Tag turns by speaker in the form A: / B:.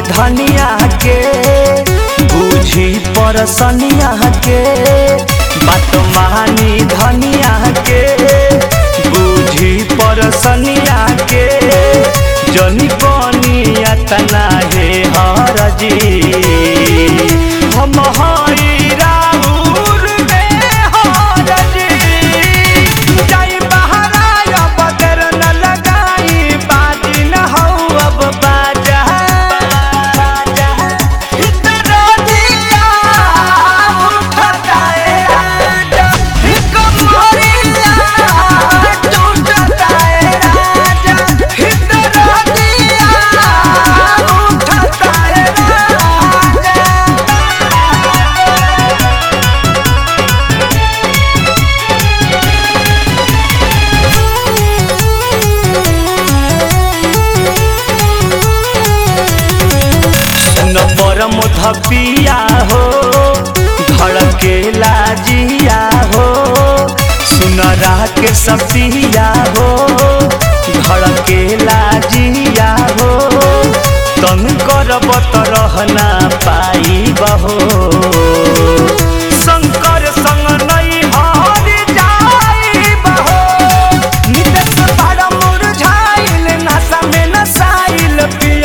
A: धनिया के बूझी परसनिया के बात मानी धनिया के बूझी परसनिया के जनी बनिया तना हे हरजी हम हई राउर में हरजी जाई बहरा अब देर न लगाई बाजी न हो अब बाजा इतना दिया उठता है राजा कमरिया टूटता है राजा इतना दिया उठता है राजा। न परम धपिया हो धड़के लाजिया हो सुनरा के सपिया हो धड़के लाजिया हो तन करब त रहना पाई बहो शंकर संग नहीं हर जाई बहो नितेश बड़ा मुरझाइल नशा में नसाइल पी